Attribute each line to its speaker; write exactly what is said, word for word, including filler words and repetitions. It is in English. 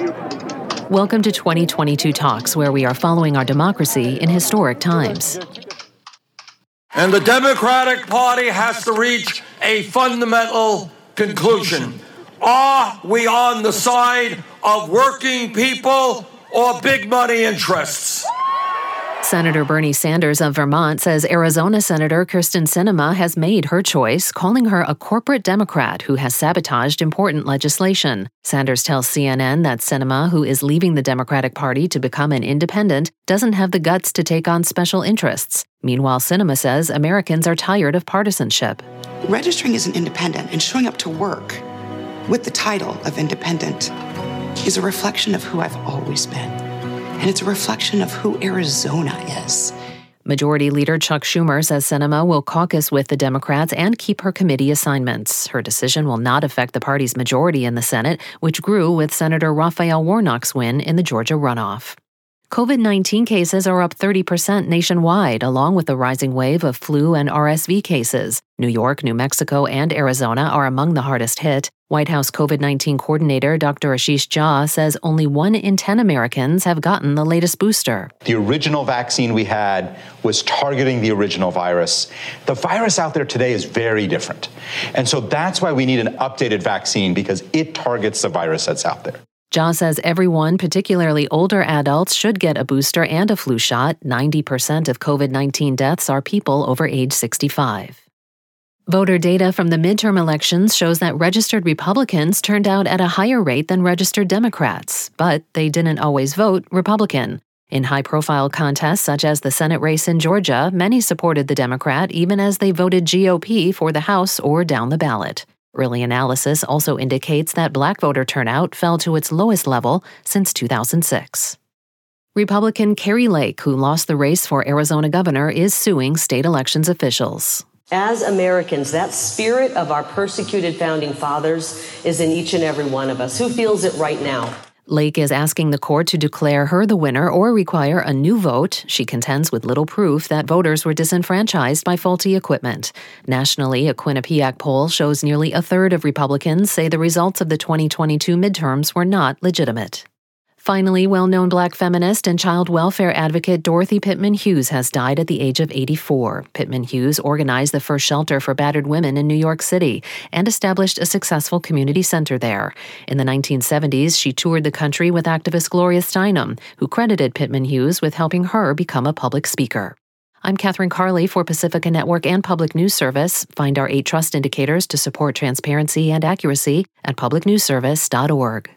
Speaker 1: Welcome to twenty twenty-two Talks, where we are following our democracy in historic times.
Speaker 2: And the Democratic Party has to reach a fundamental conclusion. Are we on the side of working people or big money interests?
Speaker 1: Senator Bernie Sanders of Vermont says Arizona Senator Kyrsten Sinema has made her choice, calling her a corporate Democrat who has sabotaged important legislation. Sanders tells C N N that Sinema, who is leaving the Democratic Party to become an independent, doesn't have the guts to take on special interests. Meanwhile, Sinema says Americans are tired of partisanship.
Speaker 3: Registering as an independent and showing up to work with the title of independent is a reflection of who I've always been. And it's a reflection of who Arizona is.
Speaker 1: Majority Leader Chuck Schumer says Sinema will caucus with the Democrats and keep her committee assignments. Her decision will not affect the party's majority in the Senate, which grew with Senator Raphael Warnock's win in the Georgia runoff. COVID nineteen cases are up thirty percent nationwide, along with a rising wave of flu and R S V cases. New York, New Mexico, and Arizona are among the hardest hit. White House COVID nineteen coordinator Doctor Ashish Jha says only one in ten Americans have gotten the latest booster.
Speaker 4: The original vaccine we had was targeting the original virus. The virus out there today is very different. And so that's why we need an updated vaccine, because it targets the virus that's out there.
Speaker 1: Jha says everyone, particularly older adults, should get a booster and a flu shot. ninety percent of COVID nineteen deaths are people over age sixty-five. Voter data from the midterm elections shows that registered Republicans turned out at a higher rate than registered Democrats, but they didn't always vote Republican. In high-profile contests such as the Senate race in Georgia, many supported the Democrat even as they voted G O P for the House or down the ballot. Early analysis also indicates that black voter turnout fell to its lowest level since two thousand six. Republican Kari Lake, who lost the race for Arizona governor, is suing state elections officials.
Speaker 5: As Americans, that spirit of our persecuted founding fathers is in each and every one of us. Who feels it right now?
Speaker 1: Lake is asking the court to declare her the winner or require a new vote. She contends with little proof that voters were disenfranchised by faulty equipment. Nationally, a Quinnipiac poll shows nearly a third of Republicans say the results of the twenty twenty-two midterms were not legitimate. Finally, well-known black feminist and child welfare advocate Dorothy Pitman Hughes has died at the age of eighty-four. Pitman Hughes organized the first shelter for battered women in New York City and established a successful community center there. In the nineteen seventies, she toured the country with activist Gloria Steinem, who credited Pitman Hughes with helping her become a public speaker. I'm Catherine Carley for Pacifica Network and Public News Service. Find our eight trust indicators to support transparency and accuracy at public news service dot org.